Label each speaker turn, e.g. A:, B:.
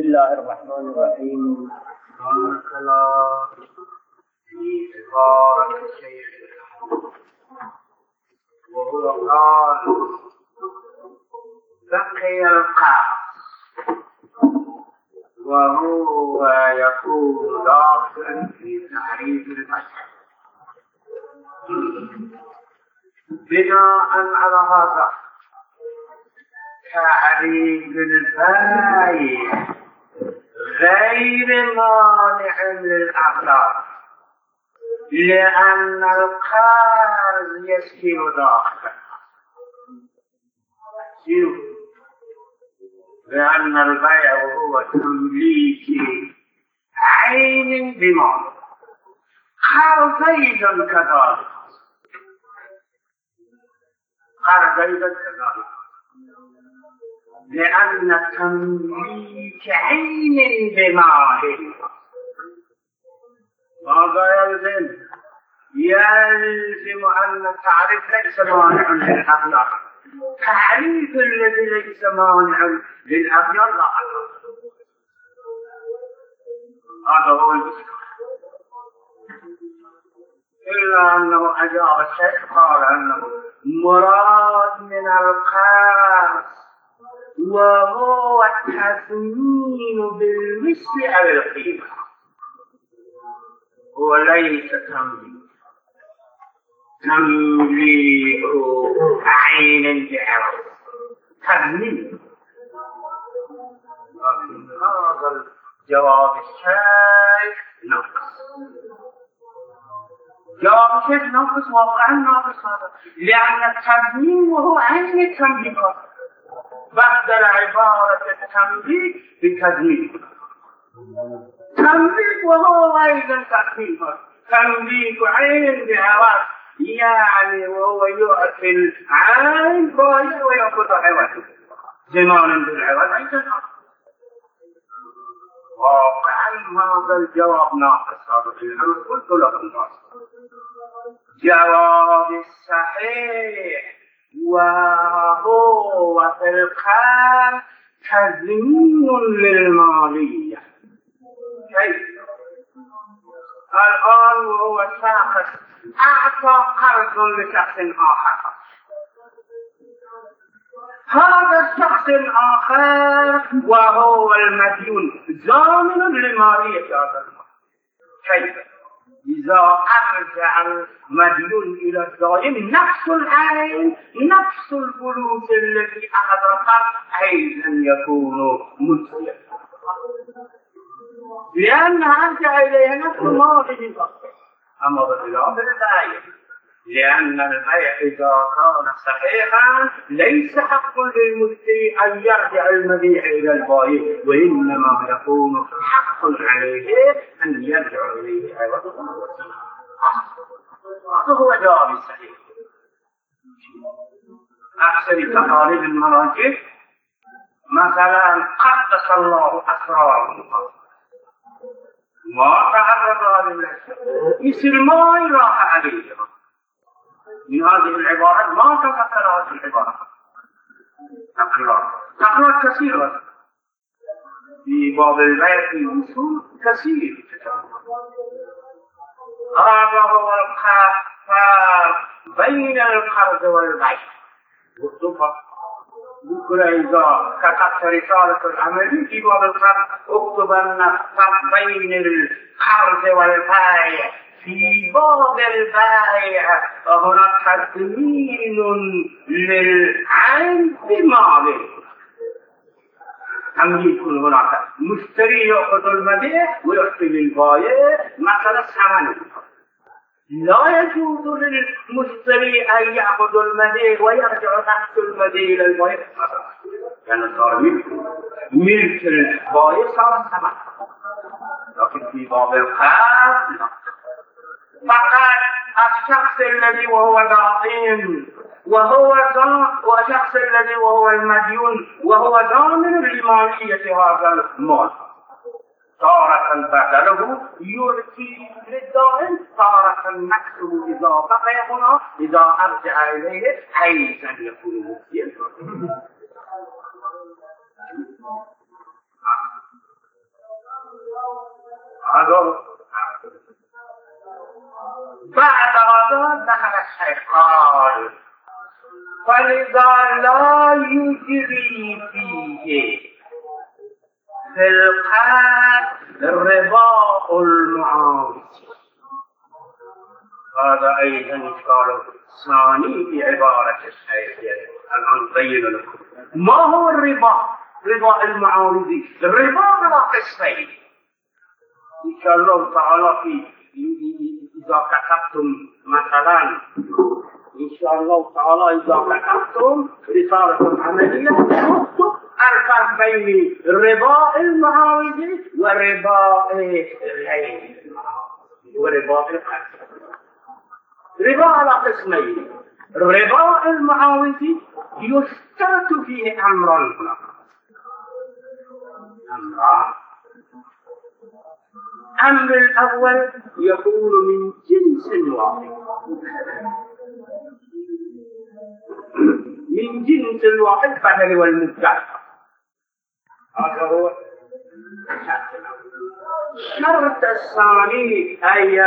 A: الله الرحمن الرحيم.
B: بارك الله في عبارة الشيخ وهو قال بقي القاص وهو يكون داخلا في تعريف المذهب. بناء على هذا تعريف البايع غير مانع للأخلاق، لأن القرض يسير داخلا، لأن البيع هو تمليك عين بمال، قرض أيضا كذلك، لأن تمليك عين بمال ماذا يلزم؟ يلزم أن التعريف ليس مانع للأخلاق. تعريف الذي ليس مانع للأخلاق لا أخلاق. هذا هو المشكلة. إلا أنه أجاب الشيخ قال أنه مراد من القاص وهو التثمين بالمثل أو القيمة، هو ليس تمليك عين بعوض، تثمين. لكن هذا الجواب الشيخ ناقص، جواب الشيخ ناقص، واقعا ناقص هذا، لأن التثمين وهو عين التمليك، بدل عبارة التمليك بتثمين. تمليك وهو أيضا تثمين، تمليك عين بعوض، يعني وهو يؤتي العين بايع ويأخذ عوض زمانا بالعوض أيضا. واقعا هذا الجواب ناقص، هذا الأمر قلت لكم ناقص. جواب الصحيح وهو في القرض تزمين للمالية. كيف؟ الآن وهو شخص أعطى قرض لشخص آخر، هذا الشخص الآخر وهو المديون ضامن لمالية هذا المال. كيف؟ إذا أرجع المديون إلى الدائن نفس العين نفس الفلوس التي أخذها أيضا يكون مسلما، لأن أرجع إليها نفس ماله. أما بخلاف البيع، لأن البيع إذا كان صحيحا ليس حق للمشتري أن يرجع المبيع إلى البائع، وإنما يكون حق عليه أن يرجع إليه عوضا. هذا هو جواب الصحيح. أحسن تقاليد المراجع مثلا قدس الله أسرارهم ما تعرض مثل ما يراح عليه من هذه العبارات، ما تذكر هذه العبارات. تقرأ كثيرا في باب البيع في الوصول كثير. هذا هو الخلاف بين القرض والبيع. بكرة إذا كتبت رسالة العمل في باب القرض اكتب أن الفرق بين القرض والبيع في باب البيع هناك تثمين للعين بمال، تمليك هناك مشتري يأخذ المبيع ويعطي للبائع مثلا ثمنه. لا يجوز للمشتري أن يأخذ المبيع ويرجع نفس المبيع إلى البائع، يعني صار ملك البائع صار ثمن. لكن في باب القرض فقط الشخص الذي وهو دائن والشخص الذي وهو المديون وهو ضامن لمالية هذا المال، تارة بدله يرثي للدائن، تارة نفسه إذا بقي هنا إذا أرجع إليه أيضا يكون مفيدا. بعد هذا دخل الشيطان، فلذا لا يجري فيه في القلب رضاء المعاصي. هذا أيضا إشكال ثاني في عبارة الشيخ. الآن بين لكم ما هو الرضا. رضا المعارضي الرضا على قسمين إن شاء الله تعالى. إذا كتبتم مثلا إن شاء الله تعالى إذا كتبتم رسالة عملية تكتب الفرق بين رضا المعارضي ورضا غير ورضا القلب. رضا على قسمين. رضا المعارضي يشترط فيه أمران هنا. الأمر الأول يكون من جنس واحد، من جنس الواحد بدل والمبتدأ. هذا هو الشرط الثاني.